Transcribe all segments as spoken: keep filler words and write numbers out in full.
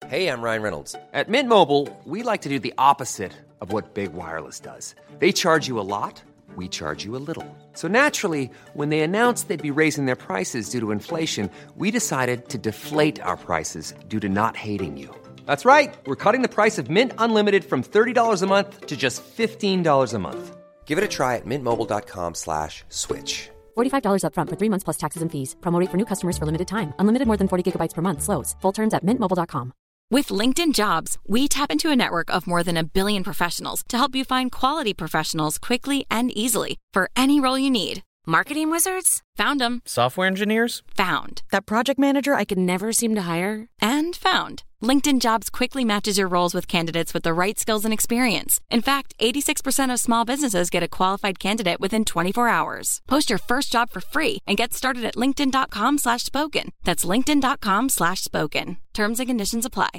Hey, I'm Ryan Reynolds. At Mint Mobile, we like to do the opposite of what Big Wireless does. They charge you a lot, we charge you a little. So naturally, when they announced they'd be raising their prices due to inflation, we decided to deflate our prices due to not hating you. That's right. We're cutting the price of Mint Unlimited from thirty dollars a month to just fifteen dollars a month. Give it a try at mintmobile.com slash switch. forty-five dollars up front for three months plus taxes and fees. Promo rate for new customers for limited time. Unlimited more than forty gigabytes per month slows. Full terms at mint mobile dot com. With LinkedIn Jobs, we tap into a network of more than a billion professionals to help you find quality professionals quickly and easily for any role you need. Marketing wizards? Found them. Software engineers? Found. That project manager I could never seem to hire? And found. LinkedIn Jobs quickly matches your roles with candidates with the right skills and experience. In fact, eighty-six percent of small businesses get a qualified candidate within twenty-four hours. Post your first job for free and get started at linkedin.com slash spoken. That's linkedin.com slash spoken. Terms and conditions apply.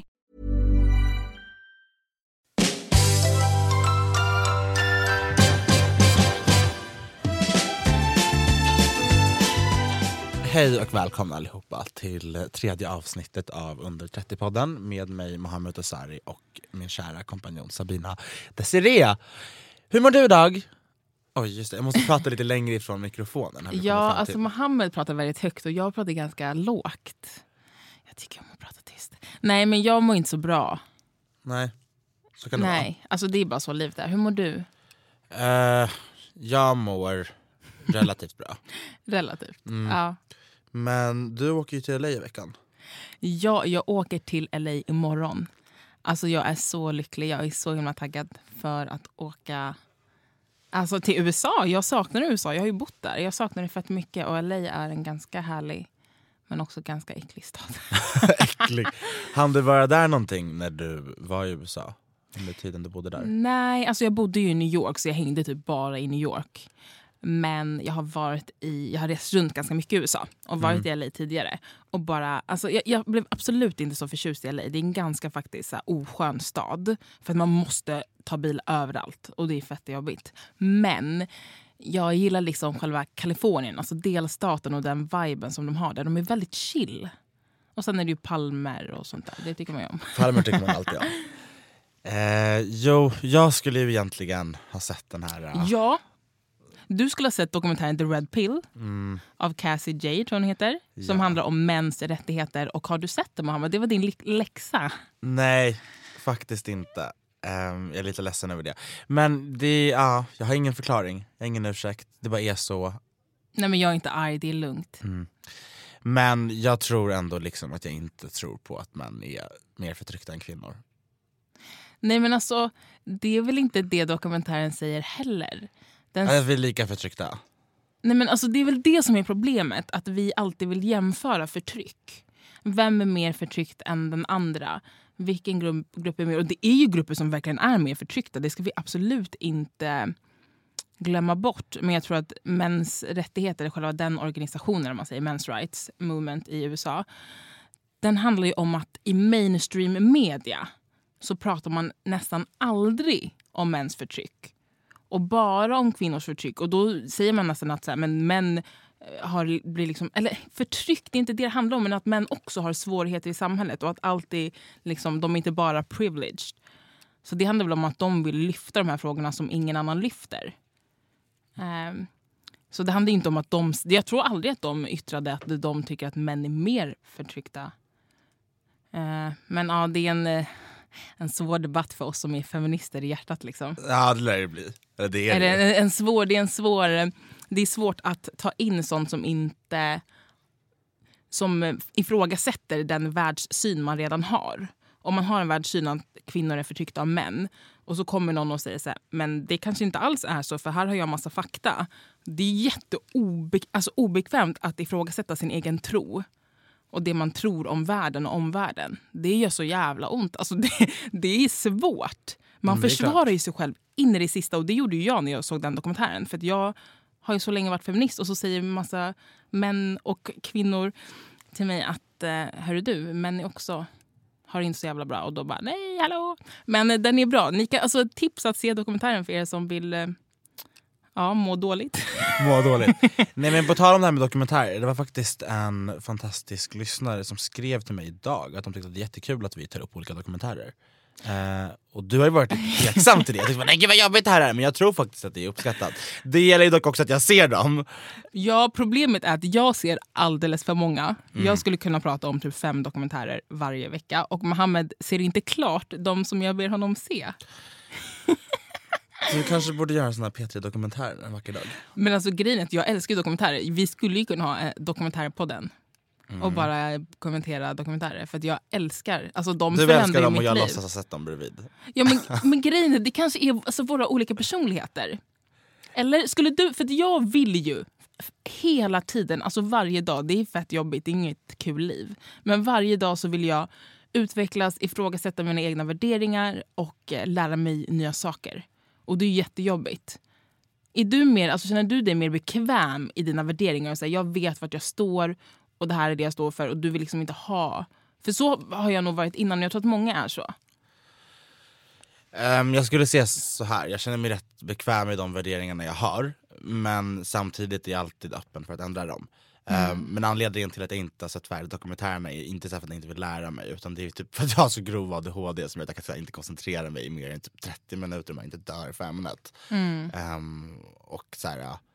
Hej och välkomna allihopa till tredje avsnittet av Under trettio-podden med mig Mohammed Osari och min kära kompanjon Sabina Desiree. Hur mår du idag? Oj, just det. Jag måste prata lite längre ifrån mikrofonen. Ja, alltså Mohammed pratar väldigt högt och jag pratar ganska lågt. Jag tycker om att prata tyst. Nej, men jag mår inte så bra. Nej, så kan det Nej, vara. alltså det är bara så livet är. Hur mår du? Uh, jag mår relativt bra. Relativt, mm. ja. Men du åker ju till L A i veckan. Ja, jag åker till L A imorgon. Alltså jag är så lycklig. Jag är så himla taggad för att åka alltså till U S A. Jag saknar U S A. Jag har ju bott där. Jag saknar det fett mycket. Och L A är en ganska härlig men också ganska äcklig stad. Äcklig. Han du vara där någonting när du var i U S A? Under tiden du bodde där? Nej, alltså jag bodde ju i New York så jag hängde typ bara i New York. Men jag har varit i, jag har rest runt ganska mycket i U S A och varit mm. i L A tidigare. Och bara, alltså jag, jag blev absolut inte så förtjust i L A. Det är en ganska faktiskt så här, oskön stad. För att man måste ta bil överallt och det är fett jobbigt. Men jag gillar liksom själva Kalifornien, alltså delstaten och den viben som de har där. De är väldigt chill. Och sen är det ju palmer och sånt där, det tycker man ju om. Palmer tycker man alltid om. Eh, jo, jag skulle ju egentligen ha sett den här. Uh... Ja. Du skulle ha sett dokumentären The Red Pill mm. av Cassie J, tror hon heter. Ja. Som handlar om mäns rättigheter. Och har du sett det, Mohammed? Det var din läxa. Nej, faktiskt inte. Um, jag är lite ledsen över det. Men det, ja, jag har ingen förklaring. Jag har ingen ursäkt. Det bara är så. Nej, men jag är inte arg, det är lugnt. Mm. Men jag tror ändå liksom att jag inte tror på att män är mer förtryckta än kvinnor. Nej, men alltså, det är väl inte det dokumentären säger heller. Den... Är vi lika förtryckta? Nej, men alltså det är väl det som är problemet. Att vi alltid vill jämföra förtryck. Vem är mer förtryckt än den andra? Vilken grupp, grupp är mer? Och det är ju grupper som verkligen är mer förtryckta. Det ska vi absolut inte glömma bort. Men jag tror att mäns rättigheter, själva den organisationen, om man säger Men's Rights Movement i U S A. Den handlar ju om att i mainstream media så pratar man nästan aldrig om mäns förtryck. Och bara om kvinnors förtryck. Och då säger man nästan att så här, men män har blir liksom, eller förtryck, det är inte det det handlar om, men att män också har svårigheter i samhället och att alltid liksom, de är inte bara privileged. Så det handlar väl om att de vill lyfta de här frågorna som ingen annan lyfter. Um, så det handlar inte om att de, jag tror aldrig att de yttrade att de tycker att män är mer förtryckta. Uh, men ja, det är en en svår debatt för oss som är feminister i hjärtat liksom. Ja, det lär det bli. Eller det är det. Eller en, en svår, det är en svår, det är svårt att ta in sånt som inte som ifrågasätter den världssyn man redan har. Om man har en världssyn att kvinnor är förtryckta av män och så kommer någon och säger så här, men det kanske inte alls är så, för här har jag massa fakta. Det är jätteobekvämt alltså obekvämt att ifrågasätta sin egen tro. Och det man tror om världen och omvärlden. Det gör så jävla ont. Alltså det, det är svårt. Man mm, försvarar ju sig själv in i det sista. Och det gjorde ju jag när jag såg den dokumentären. För att jag har ju så länge varit feminist. Och så säger en massa män och kvinnor till mig att hörru du, män är också har inte så jävla bra. Och då bara, nej, hallå. Men den är bra. Ni kan, alltså tips att se dokumentären för er som vill Ja, må dåligt. Må dåligt. Nej, men på tal om det här med dokumentärer, det var faktiskt en fantastisk lyssnare som skrev till mig idag att de tyckte att det är jättekul att vi tar upp olika dokumentärer. Uh, och du har ju varit tveksam till det. Jag tänkte, nej gud vad jobbigt det här är. Men jag tror faktiskt att det är uppskattat. Det gäller ju dock också att jag ser dem. Ja, problemet är att jag ser alldeles för många. Mm. Jag skulle kunna prata om typ fem dokumentärer varje vecka. Och Mohammed ser inte klart de som jag ber honom se. Du kanske borde göra en sån här P tre-dokumentär en vacker dag. Men alltså grejen är att jag älskar dokumentärer. Vi skulle ju kunna ha en dokumentär på den. Mm. Och bara kommentera dokumentärer. För att jag älskar, alltså de du förändrar älskar dem mitt och jag liv. låtsas ha sett dem bredvid. Ja, men, men grejen är, det kanske är alltså, våra olika personligheter. Eller skulle du, för att jag vill ju hela tiden, alltså varje dag, det är fett jobbigt, det är inget kul liv. Men varje dag så vill jag utvecklas, ifrågasätta mina egna värderingar och eh, lära mig nya saker. Och det är jättejobbigt. Är du mer, alltså känner du dig mer bekväm i dina värderingar och säger jag vet vart jag står och det här är det jag står för och du vill liksom inte ha. För så har jag nog varit innan, jag tror att många är så. Um, jag skulle säga så här, jag känner mig rätt bekväm i de värderingarna jag har. Men samtidigt är jag alltid öppen för att ändra dem. Mm. Um, men anledningen till att jag inte har sett färdigt dokumentärerna är inte så för att jag inte vill lära mig. Utan det är typ för att jag har så grov A D H D som jag kan säga, inte koncentrera mig i mer än typ trettio minuter om jag inte dör för ämnet. Mm. Um, och så här, ja,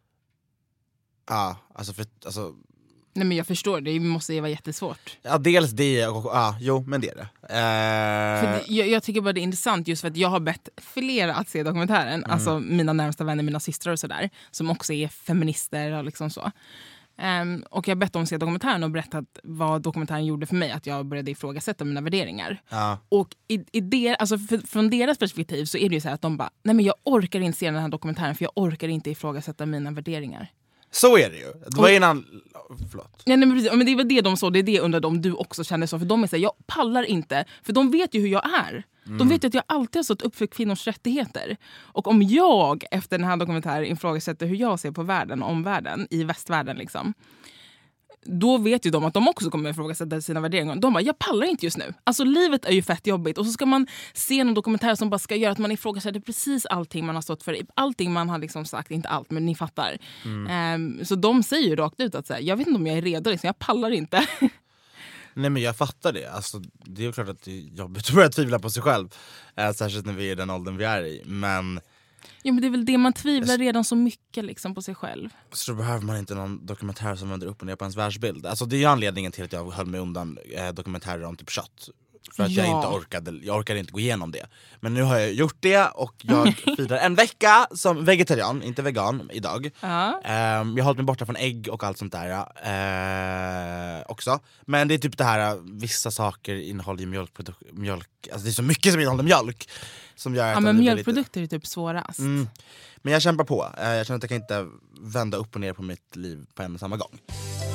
ja alltså för alltså. Nej, men jag förstår, det måste ju vara jättesvårt. Ja, dels det och ja, jo, men det är det. Uh... För det jag, jag tycker bara det är intressant just för att jag har bett flera att se dokumentären. Mm. Alltså mina närmsta vänner, mina systrar och sådär. Som också är feminister och liksom så. Um, och jag har bett dem att se dokumentären och berättat vad dokumentären gjorde för mig. Att jag började ifrågasätta mina värderingar. Ja. Och i, i der, alltså för, från deras perspektiv så är det ju så här att de bara, nej men jag orkar inte se den här dokumentären för jag orkar inte ifrågasätta mina värderingar. Så är det ju. Det var innan... Förlåt. Ja, nej, men, precis. Men det var det de sa, det är det undrade om du också kände så. För de är så här, jag pallar inte. För de vet ju hur jag är. Mm. De vet ju att jag alltid har stått upp för kvinnors rättigheter. Och om jag efter den här dokumentären ifrågasätter hur jag ser på världen och omvärlden, i västvärlden liksom. Då vet ju de att de också kommer ifrågasätta sina värderingar. De bara, jag pallar inte just nu. Alltså livet är ju fett jobbigt. Och så ska man se någon dokumentär som bara ska göra att man ifrågasätter precis allting man har stått för. Allting man har liksom sagt, inte allt, men ni fattar. Mm. Um, så de säger ju rakt ut att så här, jag vet inte om jag är redo, liksom, jag pallar inte. Nej, men jag fattar det. Alltså, det är ju klart att det är jobbigt att börja tvivla på sig själv. Eh, särskilt när vi är i den åldern vi är i. Men... Ja, men det är väl det, man tvivlar redan så mycket liksom, på sig själv. Så då behöver man inte någon dokumentär som vänder upp och ner på ens världsbild. Alltså, det är ju anledningen till att jag höll mig undan eh, dokumentärer om typ kött. För att ja. jag inte orkade, jag orkade inte gå igenom det. Men nu har jag gjort det och jag firar en vecka som vegetarian, inte vegan, idag. Ja. Um, jag har hållit mig borta från ägg och allt sånt där uh, också. Men det är typ det här, vissa saker innehåller ju mjölkprodukter, mjölk, alltså det är så mycket som innehåller mjölk. Som gör ja, att men lite... mjölkprodukter är typ svårast. Mm. Men jag kämpar på, uh, jag känner att jag kan inte vända upp och ner på mitt liv på en och samma gång.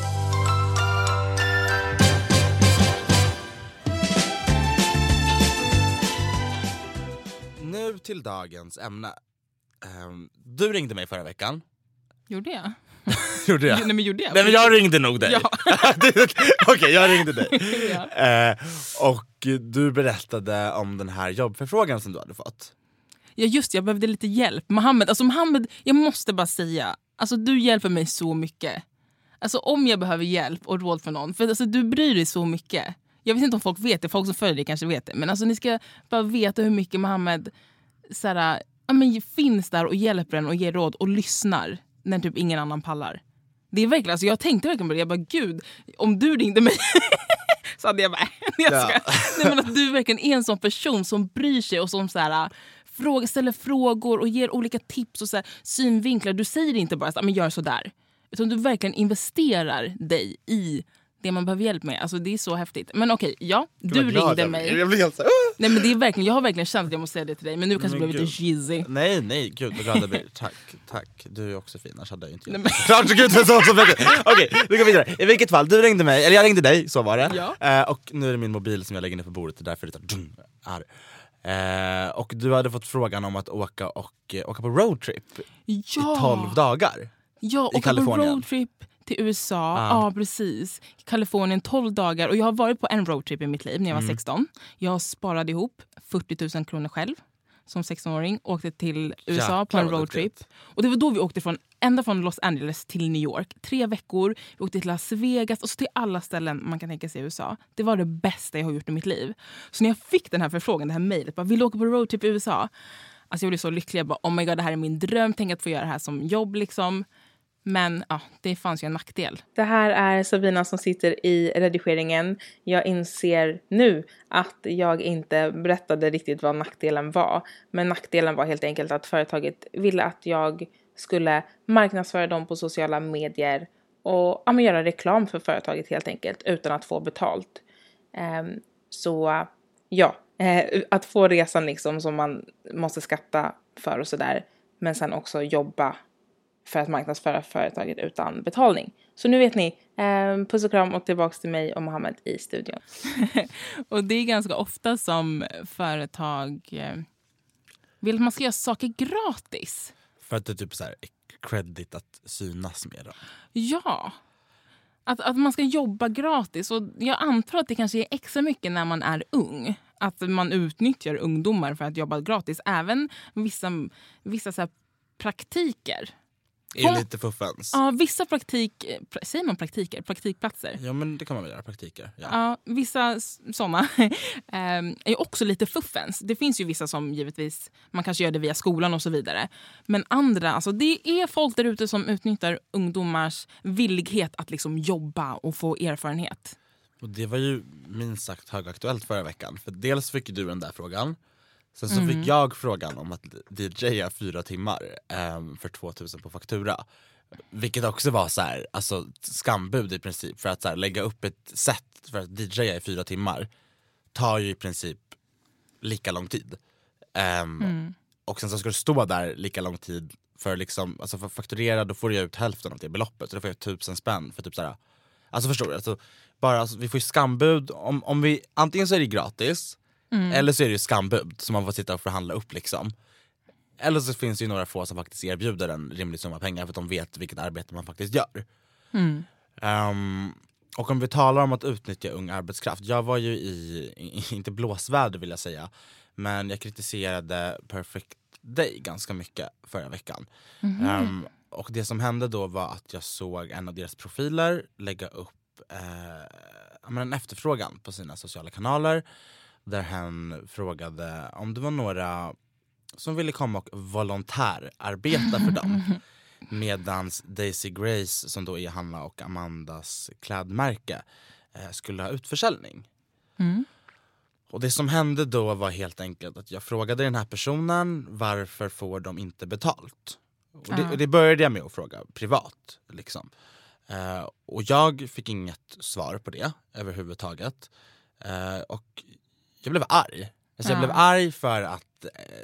Nu till dagens ämne. Um, du ringde mig förra veckan. Gjorde jag? Gjorde jag? Nej, men gjorde jag? Nej, men jag ringde nog dig. Ja. Okej, okay, jag ringde dig. Ja. Uh, och du berättade om den här jobbförfrågan som du hade fått. Ja, just jag behövde lite hjälp. Mohammed, alltså Mohammed, jag måste bara säga, alltså du hjälper mig så mycket. Alltså om jag behöver hjälp och råd för någon, för alltså, du bryr dig så mycket. Jag vet inte om folk vet det, folk som följer det kanske vet det. Men alltså ni ska bara veta hur mycket Mohammed såhär, ja, men finns där och hjälper en och ger råd och lyssnar när typ ingen annan pallar. Det är verkligen, alltså jag tänkte verkligen på det, jag bara gud, om du ringde mig så hade jag bara, jag ska. Ja. Nej, men att du verkligen är en sån person som bryr sig och som såhär, fråga, ställer frågor och ger olika tips och så här, synvinklar. Du säger inte bara att men gör så där. Utan du verkligen investerar dig i det man behöver hjälp med. Alltså det är så häftigt. Men okej, ja, du ringde jag mig. Jag blir helt så, uh! Nej, men det är verkligen, jag har verkligen känt att jag måste säga det till dig. Men nu kanske det blev lite cheesy. Nej, nej, gud vad glad jag blir. Tack, tack. Du är också fin, annars hade jag inte gjort det. Klart, gud vad så, så mycket. Okej, vi går vidare. I vilket fall, du ringde mig, eller jag ringde dig, så var det. Ja. Uh, och nu är det min mobil som jag lägger ner på bordet, därför det tar här. Uh, och du hade fått frågan om att åka och uh, åka på roadtrip ja. i tolv dagar. Ja, åka på roadtrip till U S A, ja ah. precis. Kalifornien tolv dagar. Och jag har varit på en roadtrip i mitt liv när jag var mm. sexton. Jag sparade ihop fyrtio tusen kronor själv. som sexton-åring. Åkte till U S A Jäklar på en vad roadtrip. duktigt. Och det var då vi åkte från, ända från Los Angeles till New York. Tre veckor. Vi åkte till Las Vegas och så till alla ställen man kan tänka sig i U S A. Det var det bästa jag har gjort i mitt liv. Så när jag fick den här förfrågan, det här mejlet, bara, vill du åka på roadtrip i U S A? Alltså jag blev så lycklig. Jag bara, oh my god, det här är min dröm. Tänk att få göra det här som jobb liksom. Men ja, det fanns ju en nackdel. Det här är Sabina som sitter i redigeringen. Jag inser nu att jag inte berättade riktigt vad nackdelen var. Men nackdelen var helt enkelt att företaget ville att jag skulle marknadsföra dem på sociala medier. Och ja, men göra reklam för företaget helt enkelt utan att få betalt. Um, så ja, uh, att få resan liksom som man måste skatta för och sådär. Men sen också jobba för att marknadsföra företaget utan betalning. Så nu vet ni, eh, puss och kram och tillbaka till mig och Mohammed i studion. Och det är ganska ofta som företag eh, vill att man ska göra saker gratis. För att det är typ så här credit att synas med dem. Ja, att, att man ska jobba gratis. Och jag antar att det kanske är extra mycket när man är ung. Att man utnyttjar ungdomar för att jobba gratis. Även vissa, vissa så här praktiker. Är ju lite fuffens. Ja, vissa praktik... Säger man praktiker? Praktikplatser? Ja, men det kan man väl göra, praktiker. Ja, ja vissa sådana är ju också lite fuffens. Det finns ju vissa som givetvis, man kanske gör det via skolan och så vidare. Men andra, alltså det är folk där ute som utnyttjar ungdomars villighet att liksom jobba och få erfarenhet. Och det var ju minst sagt högaktuellt förra veckan. För dels fick du den där frågan. Sen så mm. fick jag frågan om att D J:a fyra timmar um, för tvåtusen på faktura. Vilket också var så här, alltså skambud i princip. För att så här, lägga upp ett set för att D J:a i fyra timmar tar ju i princip lika lång tid. Um, mm. Och sen så ska du stå där lika lång tid för liksom, alltså för att fakturera, då får du ut hälften av det beloppet. Så då får jag tusen spänn för typ så här. Alltså förstår du? Alltså, bara, alltså, vi får ju skambud. Om, om vi, antingen så är det gratis. Mm. Eller så är det ju skambud som man får sitta och förhandla upp liksom. Eller så finns det ju några få som faktiskt erbjuder en rimlig summa pengar för att de vet vilket arbete man faktiskt gör. Mm. Um, och om vi talar om att utnyttja ung arbetskraft. Jag var ju i, inte blåsväder vill jag säga, men jag kritiserade Perfect Day ganska mycket förra veckan. Mm. Um, och det som hände då var att jag såg en av deras profiler lägga upp eh, en efterfrågan på sina sociala kanaler. Där han frågade om det var några som ville komma och volontärarbeta för dem. Medans Daisy Grace, som då är Hanna och Amandas klädmärke, eh, skulle ha utförsäljning. Mm. Och det som hände då var helt enkelt att jag frågade den här personen varför får de inte betalt. Och det, det började jag med att fråga privat. Liksom. Eh, och jag fick inget svar på det överhuvudtaget. Eh, och jag blev arg. Alltså jag ja. blev arg för att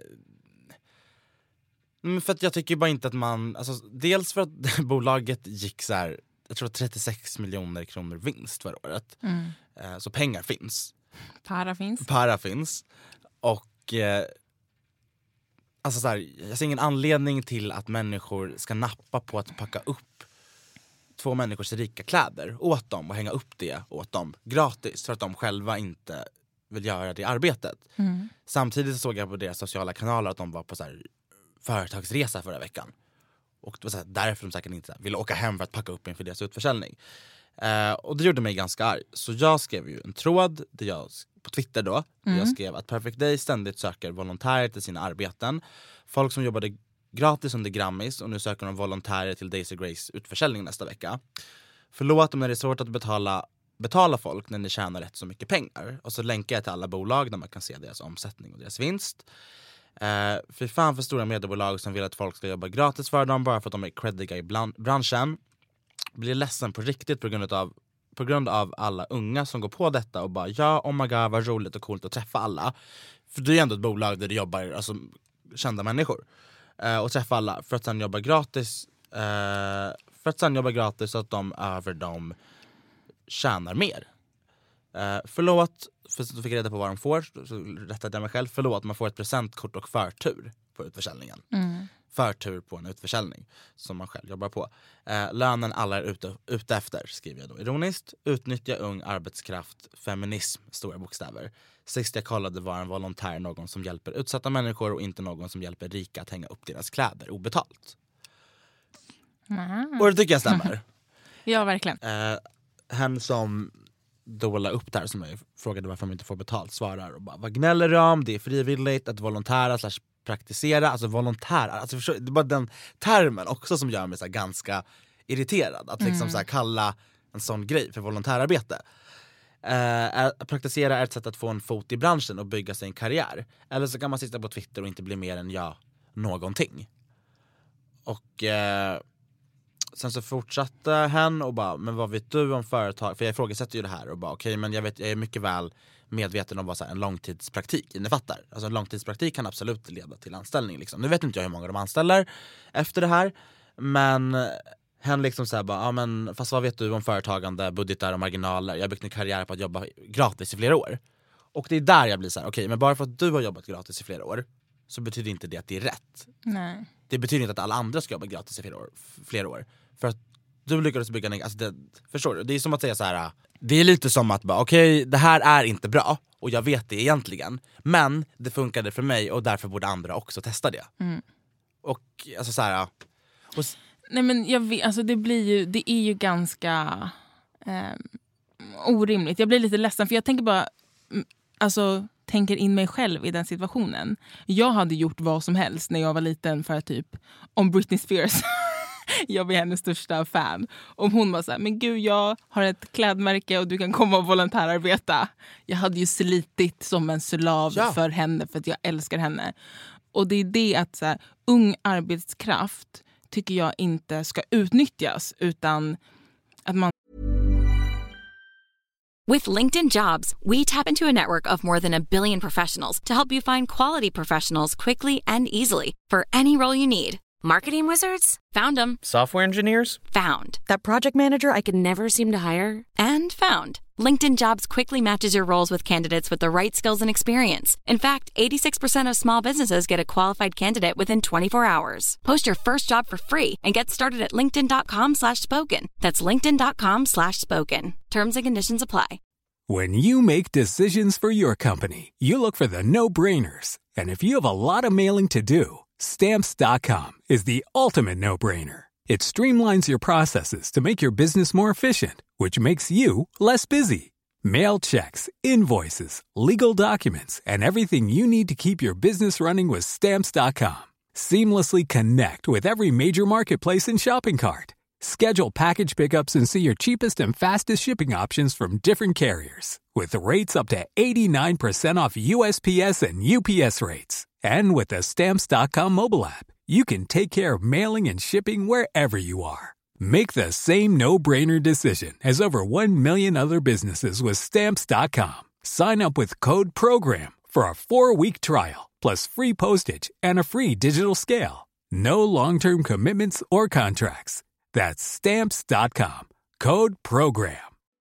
eh, för att jag tycker bara inte att man, alltså dels för att bolaget gick så här, jag tror trettiosex miljoner kronor vinst förra året. Mm. Eh, så pengar finns. Para finns. Para finns. Och eh, alltså så här, jag ser ingen anledning till att människor ska nappa på att packa upp två människors rika kläder åt dem och hänga upp det åt dem gratis för att de själva inte vill göra det arbetet. Mm. Samtidigt såg jag på deras sociala kanaler att de var på så här företagsresa förra veckan. Och det var så här, därför de säkert inte så här, ville åka hem för att packa upp inför deras utförsäljning. Eh, och det gjorde mig ganska arg. Så jag skrev ju en tråd där jag, på Twitter då. Där mm. jag skrev att Perfect Day ständigt söker volontärer till sina arbeten. Folk som jobbade gratis under Grammis och nu söker de volontärer till Daisy Grace utförsäljning nästa vecka. Förlåt om det är svårt att betala betala folk när ni tjänar rätt så mycket pengar. Och så länkar jag till alla bolag där man kan se deras omsättning och deras vinst. Eh, för fan för stora mediebolag som vill att folk ska jobba gratis för dem bara för att de är creddiga i bland- branschen. Blir ledsen på riktigt på grund av, på grund av alla unga som går på detta och bara ja, oh my god, vad roligt och coolt att träffa alla. För det är ändå ett bolag där det jobbar alltså, kända människor. Eh, och träffa alla för att sen jobba gratis eh, för att sen jobba gratis så att de över dem tjänar mer. Uh, förlåt, för att du fick reda på vad de får, så rättade jag mig själv. Förlåt, man får ett presentkort och förtur på utförsäljningen. Mm. Förtur på en utförsäljning som man själv jobbar på. Uh, lönen alla är ute, ute efter, skriver jag då ironiskt. Utnyttja ung arbetskraft, feminism, stora bokstäver. Sist jag kollade var en volontär någon som hjälper utsatta människor och inte någon som hjälper rika att hänga upp deras kläder obetalt. Mm. Och det tycker jag stämmer. Ja, verkligen. Eh, hen som då la upp där, som jag frågade varför man inte får betalt, svarar och bara, vad gnäller du om? Det är frivilligt att volontära slash praktisera. Alltså volontära, alltså förstå, det är bara den termen också som gör mig så här ganska irriterad. Att liksom mm. så här kalla en sån grej för volontärarbete. Eh, att praktisera är ett sätt att få en fot i branschen och bygga sig en karriär. Eller så kan man sitta på Twitter och inte bli mer än ja, någonting. Och eh, sen så fortsatte hen och bara, men vad vet du om företag? För jag ifrågasätter ju det här och bara, okej, okay, men jag, vet, jag är mycket väl medveten om vad så här, en långtidspraktik innefattar. Alltså en långtidspraktik kan absolut leda till anställning. Liksom. Nu vet inte jag hur många de anställer efter det här, men hen liksom så här bara, ja men fast vad vet du om företagande, budgetar och marginaler? Jag har byggt en karriär på att jobba gratis i flera år. Och det är där jag blir så här, okej, okay, men bara för att du har jobbat gratis i flera år så betyder inte det att det är rätt. Nej. Det betyder inte att alla andra ska jobba gratis i flera år. Flera år. För att du lyckades bygga en... Alltså det, förstår du? Det är som att säga så här. Det är lite som att bara, okej, okay, det här är inte bra. Och jag vet det egentligen. Men det funkade för mig och därför borde andra också testa det. Mm. Och alltså så här... Och... Nej men jag vet, alltså det blir ju... Det är ju ganska eh, orimligt. Jag blir lite ledsen för jag tänker bara... Alltså... tänker in mig själv i den situationen. Jag hade gjort vad som helst när jag var liten för att typ, om Britney Spears, jag är hennes största fan. Om hon var så här, men gud, jag har ett klädmärke och du kan komma och volontärarbeta. Jag hade ju slitit som en slav ja. för henne för att jag älskar henne. Och det är det att så här, ung arbetskraft tycker jag inte ska utnyttjas utan att man With LinkedIn Jobs, we tap into a network of more than a billion professionals to help you find quality professionals quickly and easily for any role you need. Marketing wizards? Found them. Software engineers? Found. That project manager I could never seem to hire? And found. LinkedIn Jobs quickly matches your roles with candidates with the right skills and experience. In fact, eighty-six percent of small businesses get a qualified candidate within twenty-four hours. Post your first job for free and get started at linkedin.com slash spoken. That's linkedin.com slash spoken. Terms and conditions apply. When you make decisions for your company, you look for the no-brainers. And if you have a lot of mailing to do, Stamps dot com is the ultimate no-brainer. It streamlines your processes to make your business more efficient, which makes you less busy. Mail checks, invoices, legal documents, and everything you need to keep your business running with Stamps dot com. Seamlessly connect with every major marketplace and shopping cart. Schedule package pickups and see your cheapest and fastest shipping options from different carriers. With rates up to eighty-nine percent off U S P S and U P S rates. And with the Stamps dot com mobile app, you can take care of mailing and shipping wherever you are. Make the same no-brainer decision as over one million other businesses with Stamps dot com. Sign up with code PROGRAM for a four-week trial, plus free postage and a free digital scale. No long-term commitments or contracts. That's Stamps dot com. Code PROGRAM.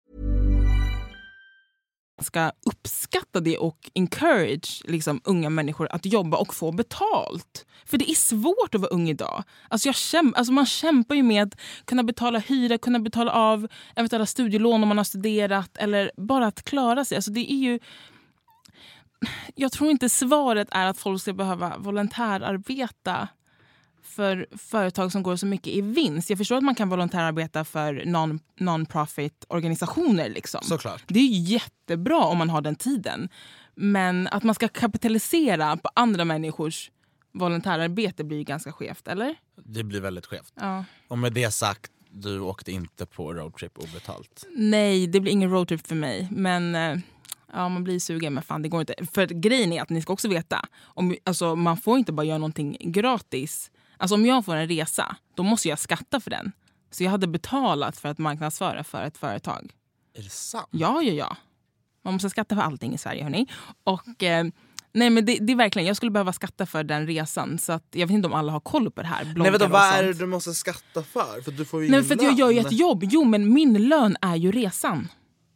Ska uppskatta det och encourage liksom, unga människor att jobba och få betalt. För det är svårt att vara ung idag. Alltså jag kämp- alltså man kämpar ju med att kunna betala hyra, kunna betala av eventuella studielån om man har studerat eller bara att klara sig. Alltså det är ju... Jag tror inte svaret är att folk ska behöva volontärarbeta för företag som går så mycket i vinst. Jag förstår att man kan volontärarbeta för non, non-profit organisationer. Liksom. Såklart. Det är jättebra om man har den tiden. Men att man ska kapitalisera på andra människors volontärarbete blir ju ganska skevt, eller? Det blir väldigt skevt. Ja. Och med det sagt, du åkte inte på roadtrip obetalt. Nej, det blir ingen roadtrip för mig. Men... Ja, man blir sugen, men fan, det går inte. För grejen är att ni ska också veta, om, alltså, man får inte bara göra någonting gratis. Alltså om jag får en resa, då måste jag skatta för den. Så jag hade betalat för att marknadsföra för ett företag. Är det sant? Ja, ja, ja. Man måste skatta för allting i Sverige, hörni. Och eh, nej, men det, det är verkligen, jag skulle behöva skatta för den resan. Så att, jag vet inte om alla har koll på det här. Nej, vet du, vad är det du måste skatta för? För du får ju nej, ingen för att lön. jag gör ju ett jobb. Jo, men min lön är ju resan.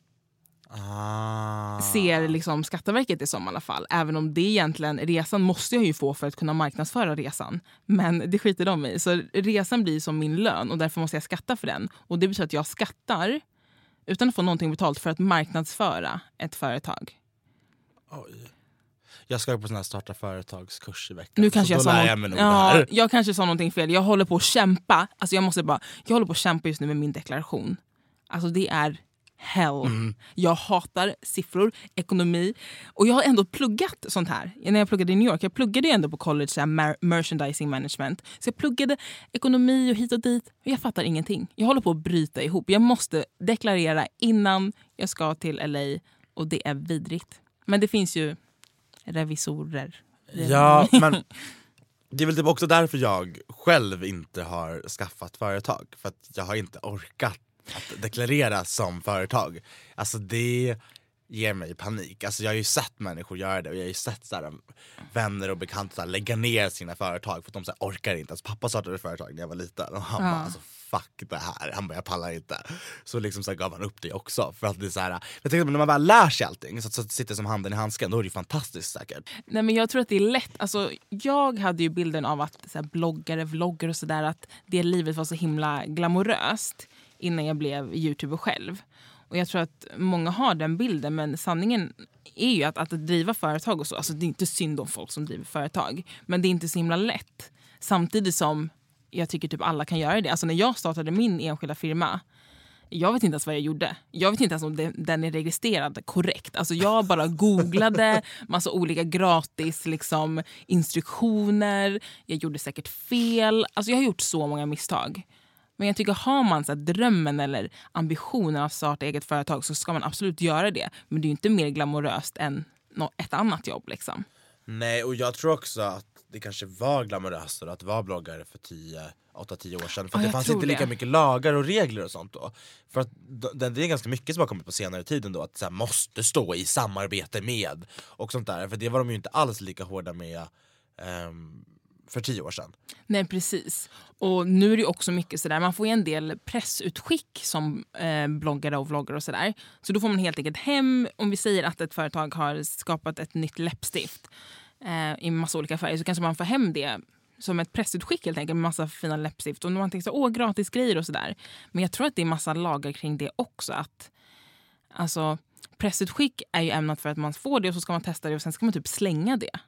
Ah. Ser liksom Skatteverket det som i alla fall. Även om det egentligen, resan måste jag ju få för att kunna marknadsföra resan. Men det skiter de i. Så resan blir som min lön och därför måste jag skatta för den. Och det betyder att jag skattar utan att få någonting betalt för att marknadsföra ett företag. Oj. Jag ska på sån här starta företagskurs i veckan. Nu kanske så jag då sa lär något, jag mig nog ja, det här. jag kanske sa någonting fel. Jag håller på att kämpa. Alltså jag måste bara, jag håller på att kämpa just nu med min deklaration. Alltså det är hell. Mm. Jag hatar siffror, ekonomi. Och jag har ändå pluggat sånt här. När jag pluggade i New York, jag pluggade ju ändå på college så här, mer- merchandising management. Så jag pluggade ekonomi och hit och dit. Och jag fattar ingenting. Jag håller på att bryta ihop. Jag måste deklarera innan jag ska till L A. Och det är vidrigt. Men det finns ju revisorer. Ja, men det är väl typ också därför jag själv inte har skaffat företag. För att jag har inte orkat att deklarera som företag. Alltså det ger mig panik. Alltså jag har ju sett människor göra det. Och jag har ju sett så här, vänner och bekanta så här, lägga ner sina företag. För att de så här, orkar inte. Alltså pappa startade ett företag när jag var liten. Och han ja. bara, alltså fuck det här. Han bara, jag pallar inte. Så liksom så här, gav han upp det också. För att det är så här, jag tänkte när man väl lär sig allting. Så att, så att det sitter som handen i handsken. Då är det ju fantastiskt säkert. Nej men jag tror att det är lätt. Alltså jag hade ju bilden av att så här, bloggare, vloggar och sådär. Att det livet var så himla glamoröst. Innan jag blev YouTuber själv. Och jag tror att många har den bilden. Men sanningen är ju att, att driva företag och så. Alltså det är inte synd om folk som driver företag. Men det är inte så himla lätt. Samtidigt som jag tycker typ alla kan göra det. Alltså när jag startade min enskilda firma. Jag vet inte ens vad jag gjorde. Jag vet inte ens om det, den är registrerad korrekt. Alltså jag bara googlade massa olika gratis liksom, instruktioner. Jag gjorde säkert fel. Alltså jag har gjort så många misstag. Men jag tycker har man så här, drömmen eller ambitionen att starta eget företag så ska man absolut göra det. Men det är ju inte mer glamoröst än ett annat jobb liksom. Nej, och jag tror också att det kanske var glamoröst att vara bloggare för åtta till tio år sedan. För ja, det fanns inte lika det. mycket lagar och regler och sånt då. För att det är ganska mycket som har kommit på senare tiden då. Att så här, måste stå i samarbete med och sånt där. För det var de ju inte alls lika hårda med um, för tio år sedan. Nej, precis. Och nu är det också mycket sådär, man får ju en del pressutskick som eh, bloggare och vloggare och sådär. Så då får man helt enkelt hem, om vi säger att ett företag har skapat ett nytt läppstift eh, i massa olika färger, så kanske man får hem det som ett pressutskick helt enkelt med massa fina läppstift. Och man tänker så, åh, gratis grejer och sådär. Men jag tror att det är massa lagar kring det också. Att, alltså, pressutskick är ju ämnat för att man får det och så ska man testa det och sen ska man typ slänga det.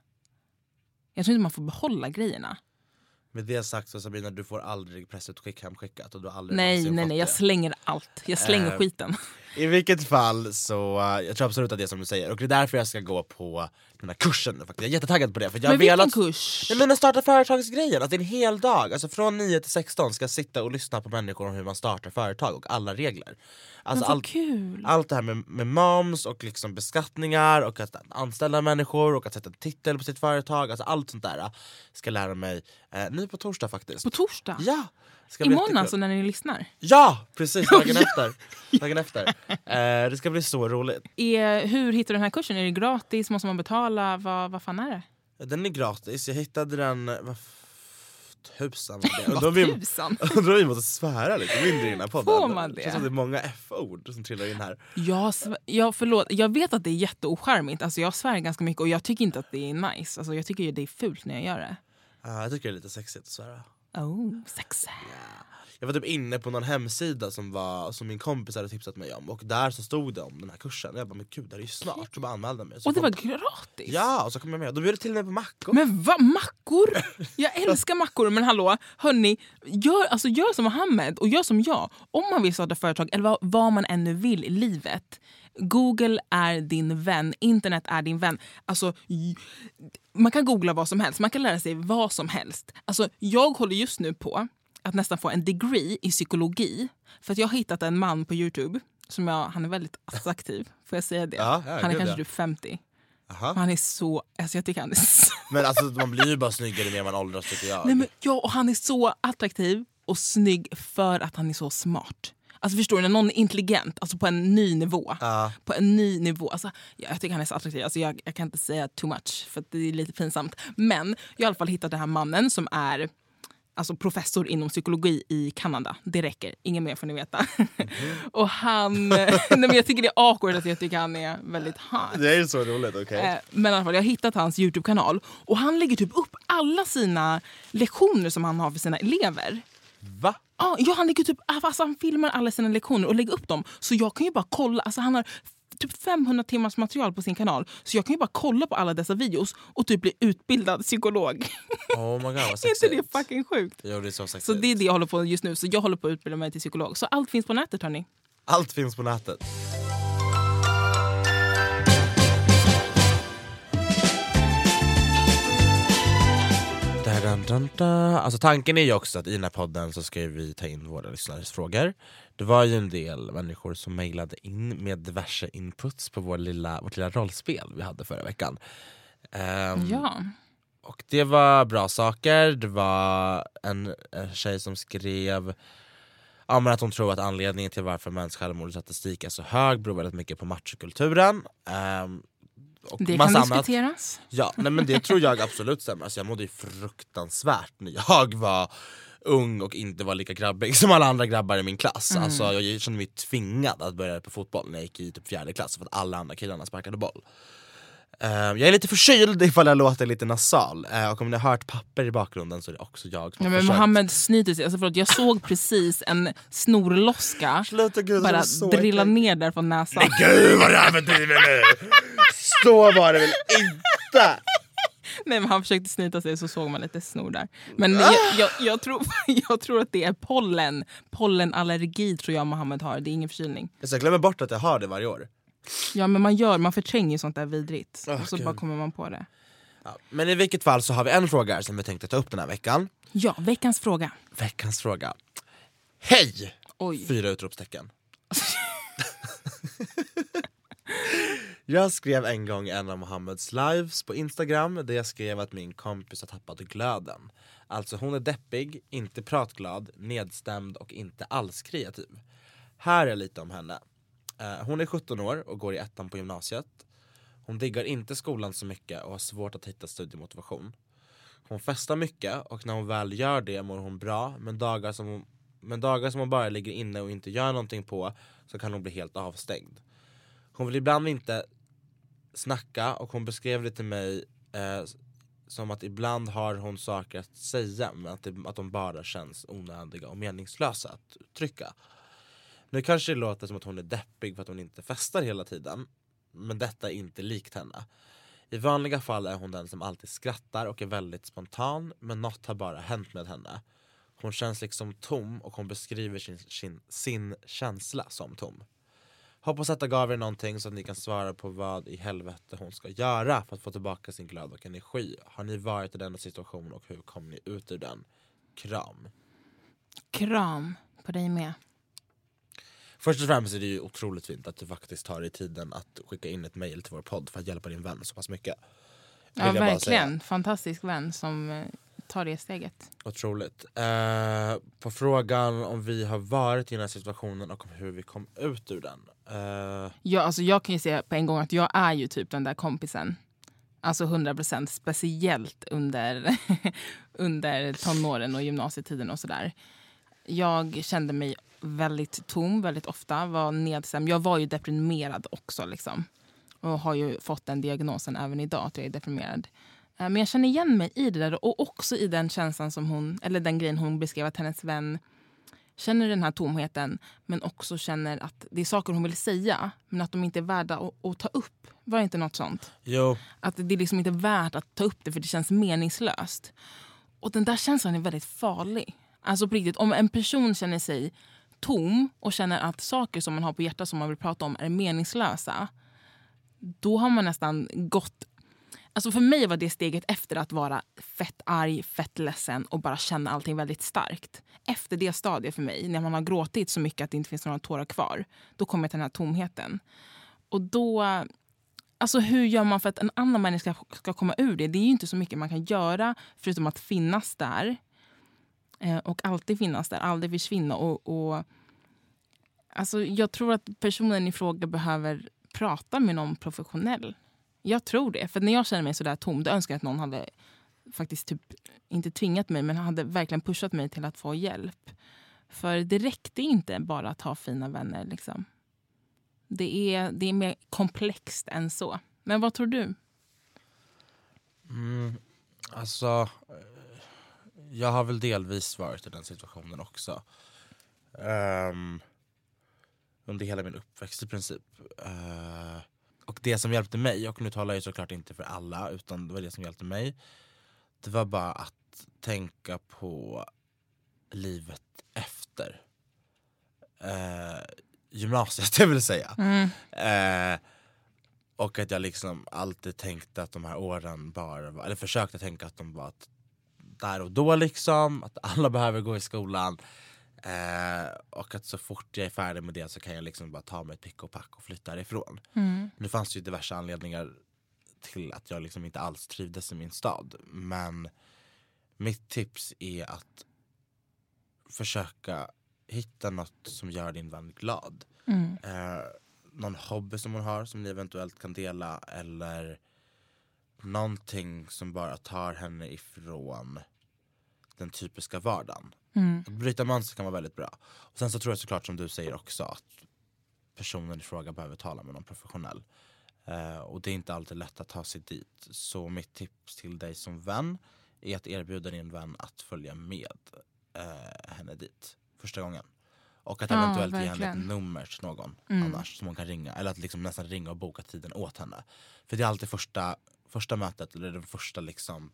Jag tror inte man får behålla grejerna. Med det sagt så Sabina, du får aldrig pressutskick hemskickat och du har aldrig Nej, nej, nej, jag slänger allt. Jag slänger äh, skiten. I vilket fall så uh, jag tror absolut att det är som du säger. Och det är därför jag ska gå på den här kursen faktiskt. Jag är jättetaggad på det för jag Men vilken velat... kurs? Jag menar starta företagsgrejen, att det är en hel dag. Alltså från nio till sexton ska jag sitta och lyssna på människor om hur man startar företag och alla regler. Alltså Men allt, kul. allt det här med, med moms och liksom beskattningar och att anställa människor och att sätta en titel på sitt företag. Alltså allt sånt där ska jag lära mig eh, nu på torsdag faktiskt. På torsdag? Ja. Imorgon alltså när ni lyssnar? Ja, precis, dagen efter, dagen efter. Eh, det ska bli så roligt. Är, hur hittar du den här kursen? Är det gratis? Måste man betala? Vad, vad fan är det? Den är gratis, jag hittade den... Vad tusan var det? Vad vi, tusan? Undrar vi måste svära lite mindre i den här podden. Får man det? Det känns som det är många F-ord som trillar in här. Jag, jag, förlåt, jag vet att det är jätteocharmigt. Alltså jag svär ganska mycket och jag tycker inte att det är nice. Alltså jag tycker ju det är fult när jag gör det. Ja, uh, jag tycker det är lite sexigt att svära. Oh, sexy. Yeah. Jag var typ inne på någon hemsida som, var, som min kompis hade tipsat mig om. Och där så stod det om den här kursen. Jag bara, men gud, det är ju snart. Så bara anmälde mig. Så och det kom... var gratis? Ja, och så kom jag med. Och då bjöd det till mig på mackor. Men vad, mackor? Jag älskar mackor. Men hallå, hörni, gör, alltså, gör som Mohammed och gör som jag. Om man vill starta företag, eller vad, vad man ännu vill i livet. Google är din vän, internet är din vän. Alltså, man kan googla vad som helst, man kan lära sig vad som helst. Alltså, jag håller just nu på att nästan få en degree i psykologi. För att jag har hittat en man på YouTube som jag, han är väldigt attraktiv, får jag säga det? Ja, ja, han är kanske det. typ femtio. Aha. Han är så, alltså jag tycker han är så... Men alltså man blir ju bara snyggare mer man åldras tycker jag. Nej, men, ja, och han är så attraktiv och snygg för att han är så smart. Alltså förstår du, när någon är intelligent, alltså på en ny nivå. Uh. På en ny nivå. Alltså, jag tycker han är så attraktiv. Alltså, jag, jag kan inte säga too much för att det är lite pinsamt. Men jag har i alla fall hittat den här mannen som är alltså professor inom psykologi i Kanada. Det räcker, ingen mer får ni veta. Mm. Och han, nej, men jag tycker det är awkward att jag tycker han är väldigt hot. Det är ju så roligt, okej. Okay. Men i alla fall, jag har hittat hans YouTube-kanal och han lägger typ upp alla sina lektioner som han har för sina elever. Va? Ja, han lägger typ, alltså han filmar alla sina lektioner och lägger upp dem. Så jag kan ju bara kolla, alltså han har typ femhundra timmars material på sin kanal. Så jag kan ju bara kolla på alla dessa videos och typ bli utbildad psykolog. Oh my God, vad Är sexigt. inte det fucking sjukt? Jo, det är så sexigt. Så det är det jag håller på just nu. Så jag håller på att utbilda mig till psykolog. Så allt finns på nätet, hörni. Allt finns på nätet. Dun, dun, dun. Alltså tanken är ju också att i den här podden så ska vi ta in våra lyssnares frågor. Det var ju en del människor som mejlade in med diverse inputs på vår lilla, vårt lilla rollspel vi hade förra veckan. Um, Ja. Och det var bra saker. Det var en, en tjej som skrev ja, men att hon tror att anledningen till varför mäns självmordsstatistik är så hög beror väldigt mycket på machokulturen. Um, Och det kan annat. Diskuteras. Ja, nej, men det tror jag absolut stämmer. Alltså, jag mådde ju fruktansvärt när jag var ung och inte var lika grabbig som alla andra grabbar i min klass. Mm. Alltså, jag kände mig tvingad att börja på fotboll när jag gick i typ fjärde klass för att alla andra killarna sparkade boll. Uh, jag är lite förkyld ifall jag låter lite nasal. Uh, och om ni har hört papper i bakgrunden så är det också jag som ja, har men försökt. Mohammed snyter sig. Alltså, förlåt, jag såg precis en snorloska Sluta, Gud, bara drilla ner där från näsan. Nej, gud vad du överdriver nu! Så var det väl inte! Nej, men han försökte snyta sig så såg man lite snor där. Men jag, jag, jag, tror, jag tror att det är pollen. Pollenallergi tror jag Mohammed har. Det är ingen förkylning. Jag glömmer bort att jag har det varje år. Ja, men man gör, man förtränger sånt där vidrigt. Oh, och så Gud. bara kommer man på det. Ja, men i vilket fall så har vi en fråga som vi tänkte ta upp den här veckan. Ja, veckans fråga. Veckans fråga. Hej! Oj. Fyra utropstecken. Jag skrev en gång en av Mohammeds lives på Instagram där jag skrev att min kompis har tappat glöden. Alltså hon är deppig, inte pratglad, nedstämd och inte alls kreativ. Här är lite om henne. Uh, hon är sjutton år och går i ettan på gymnasiet. Hon diggar inte skolan så mycket och har svårt att hitta studiemotivation. Hon festar mycket och när hon väl gör det mår hon bra, men dagar som hon, men dagar som hon bara ligger inne och inte gör någonting på så kan hon bli helt avstängd. Hon vill ibland inte snacka och hon beskrev det till mig eh, som att ibland har hon saker att säga men att, det, att de bara känns onödiga och meningslösa att uttrycka. Nu kanske det låter som att hon är deppig för att hon inte festar hela tiden, men detta är inte likt henne. I vanliga fall är hon den som alltid skrattar och är väldigt spontan, men något har bara hänt med henne. Hon känns liksom tom och hon beskriver sin, sin, sin känsla som tom. Hoppas att jag gav er någonting så att ni kan svara på vad i helvete hon ska göra för att få tillbaka sin glöd och energi. Har ni varit i denna situation och hur kom ni ut ur den? Kram. Kram på dig med. Först och främst är det ju otroligt fint att du faktiskt tar dig tiden att skicka in ett mejl till vår podd för att hjälpa din vän så pass mycket. Ja, verkligen. Fantastisk vän som tar det steget. Otroligt. Eh, på frågan om vi har varit i den här situationen och om hur vi kom ut ur den. Eh... Ja, alltså jag kan ju säga på en gång att jag är ju typ den där kompisen. Alltså hundra procent, speciellt under, under tonåren och gymnasietiden och sådär. Jag kände mig väldigt tom väldigt ofta, var nedstämd. Jag var ju deprimerad också liksom. Och har ju fått den diagnosen även idag att jag är deprimerad. Men jag känner igen mig i det där och också i den känslan som hon, eller den grejen hon beskrev att hennes vän känner den här tomheten men också känner att det är saker hon vill säga men att de inte är värda att, att ta upp. Var det inte något sånt? Jo. Att det är liksom inte värt att ta upp det för det känns meningslöst. Och den där känslan är väldigt farlig. Alltså på riktigt, om en person känner sig tom och känner att saker som man har på hjärtat som man vill prata om är meningslösa, då har man nästan gått... Alltså för mig var det steget efter att vara fett arg, fett ledsen och bara känna allting väldigt starkt. Efter det stadiet för mig, när man har gråtit så mycket att det inte finns några tårar kvar, då kommer jag till den här tomheten. Och då... Alltså hur gör man för att en annan människa ska komma ur det? Det är ju inte så mycket man kan göra förutom att finnas där. Och alltid finnas där, aldrig försvinna. Och, och, alltså jag tror att personen i fråga behöver prata med någon professionell. Jag tror det. För när jag känner mig så där tom, då önskar jag att någon hade faktiskt typ, inte tvingat mig, men hade verkligen pushat mig till att få hjälp. För det räckte inte bara att ha fina vänner. Liksom. Det är, det är mer komplext än så. Men vad tror du? Mm, alltså... Jag har väl delvis varit i den situationen också. Um, under hela min uppväxt i princip. Uh, och det som hjälpte mig, och nu talar jag såklart inte för alla, utan det var det som hjälpte mig, det var bara att tänka på livet efter uh, gymnasiet, det vill säga. Mm. Uh, och att jag liksom alltid tänkte att de här åren bara var, eller försökte tänka att de var att där och då liksom, att alla behöver gå i skolan. Eh, och att så fort jag är färdig med det så kan jag liksom bara ta mig ett pick och pack och flytta ifrån. Mm. Nu fanns det ju diverse anledningar till att jag liksom inte alls trivdes i min stad. Men mitt tips är att försöka hitta något som gör din vän glad. Mm. Eh, någon hobby som hon har som ni eventuellt kan dela, eller någonting som bara tar henne ifrån den typiska vardagen. Mm. Att bryta mönster kan vara väldigt bra. Och sen så tror jag såklart som du säger också att personen i fråga behöver tala med någon professionell. Uh, och det är inte alltid lätt att ta sig dit. Så mitt tips till dig som vän är att erbjuda din vän att följa med uh, henne dit första gången. Och att Ja, eventuellt ge henne verkligen. ett nummer till någon Mm. annars som hon kan ringa. Eller att liksom nästan ringa och boka tiden åt henne. För det är alltid första, första mötet, eller den första liksom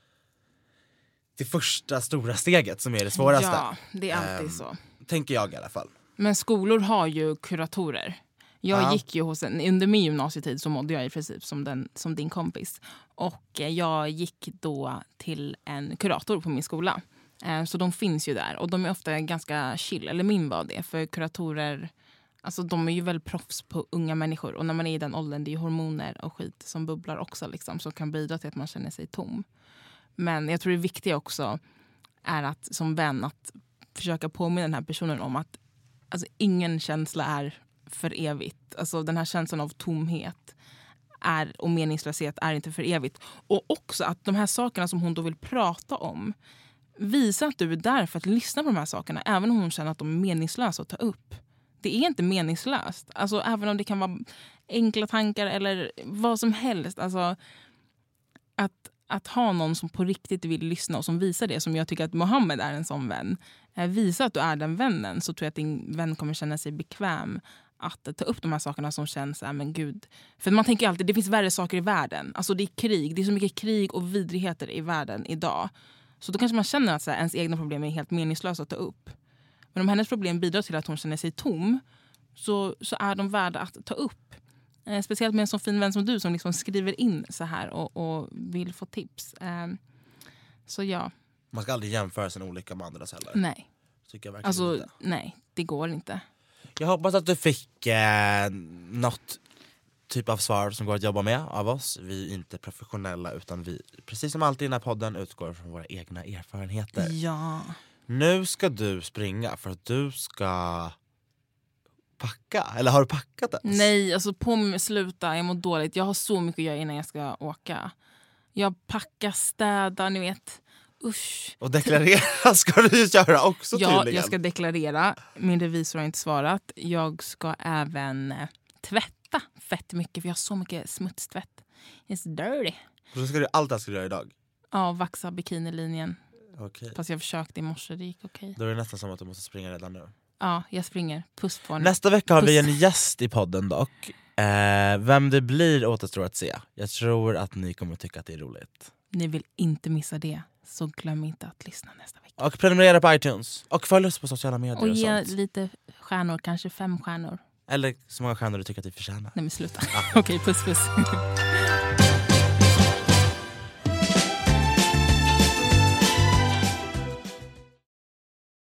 det första stora steget som är det svåraste. Ja, det är alltid um, så. Tänker jag i alla fall. Men skolor har ju kuratorer. Jag Ja. gick ju hos en, under min gymnasietid så mådde jag i princip som, den, som din kompis. Och eh, jag gick då till en kurator på min skola. Eh, så de finns ju där. Och de är ofta ganska chill, eller min var det. För kuratorer, alltså de är ju väl proffs på unga människor. Och när man är i den åldern, det är ju hormoner och skit som bubblar också. Liksom, som kan bidra till att man känner sig tom. Men jag tror det viktiga också är att som vän att försöka påminna den här personen om att alltså, ingen känsla är för evigt. Alltså den här känslan av tomhet är, och meningslöshet är inte för evigt. Och också att de här sakerna som hon då vill prata om, visa att du är där för att lyssna på de här sakerna även om hon känner att de är meningslösa att ta upp. Det är inte meningslöst. Alltså även om det kan vara enkla tankar eller vad som helst. Alltså att Att ha någon som på riktigt vill lyssna och som visar det, som jag tycker att Mohammed är en sån vän. Visa att du är den vännen, så tror jag att din vän kommer känna sig bekväm att ta upp de här sakerna som känns, äh, men gud. För man tänker alltid, det finns värre saker i världen. Alltså det är krig, det är så mycket krig och vidrigheter i världen idag. Så då kanske man känner att så här, ens egna problem är helt meningslösa att ta upp. Men om hennes problem bidrar till att hon känner sig tom, så, så är de värda att ta upp. Eh, speciellt med en så fin vän som du som liksom skriver in så här och, och vill få tips. Eh, så ja. Man ska aldrig jämföra sin olika med andras heller. Nej. Tycker jag verkligen Alltså inte. nej, det går inte. Jag hoppas att du fick eh, något typ av svar som går att jobba med av oss. Vi är inte professionella utan vi, precis som alltid i den här podden, utgår från våra egna erfarenheter. Ja. Nu ska du springa för att du ska packa. Eller har du packat ens? Nej, alltså på mig sluta. Jag mår dåligt. Jag har så mycket att göra innan jag ska åka. Jag packar, städar, ni vet. Usch. Och deklarera ska du ju göra också Ja, tydligen. jag ska deklarera. Min revisor har inte svarat. Jag ska även eh, tvätta fett mycket. För jag har så mycket smutstvätt. It's dirty. Så ska du allt det här ska du göra idag? Ja, vaxa bikinilinjen. Okej. Fast jag försökte i morse, det gick okej. Då är det nästan som att du måste springa redan nu. Ja, jag springer. Puss på en. Nästa vecka har Puss. vi en gäst i podden dock. Eh, vem det blir återstår att se. Jag tror att ni kommer tycka att det är roligt. Ni vill inte missa det. Så glöm inte att lyssna nästa vecka. Och prenumerera på iTunes. Och följ oss på sociala medier Och och, ge sånt. lite stjärnor, kanske fem stjärnor. Eller så många stjärnor du tycker att vi förtjänar. Nej men sluta. Okej, puss puss.